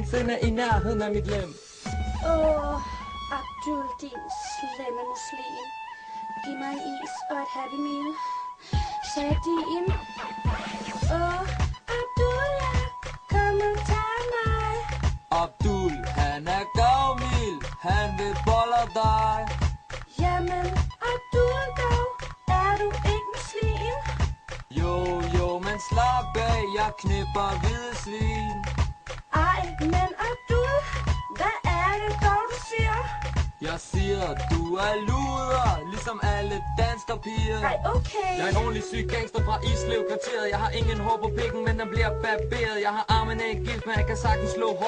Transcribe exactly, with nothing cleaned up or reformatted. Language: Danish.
nogensinde i nærheden af mit lem. Åh, Abdul, din slemme muslim. Giv mig en is og et Happy Meal. Sardin. Åh, Abdul, ja, kom og tag mig. Abdul, han er gavmild, han vil bolle dig. Jamen, Abdul, dog, er du ikke muslim? Jo, jo, men slap af, jeg knipper hvide svin. Ej, men Abdul, hvad er det dog, du siger? Jeg siger, du er luder, ligesom alle danskerpiger. Ej, okay. Jeg er en ordentlig syg gangster fra Islev kvarteret. Jeg har ingen hår på pikken, men den bliver barberet. Jeg har armene i gift, men jeg kan sagtens slå hår.